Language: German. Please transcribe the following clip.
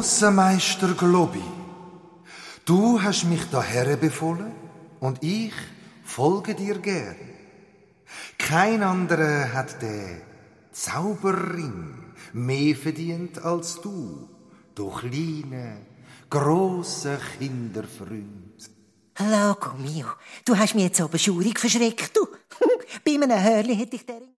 Grosser Meister Globi, du hast mich daher befohlen und ich folge dir gern. Kein anderer hat den Zauberring mehr verdient als du kleine, grosse Kinderfreund. Lago mio, du hast mich jetzt aber schaurig verschreckt, du. Bei einem Hörli hätte ich den Ring...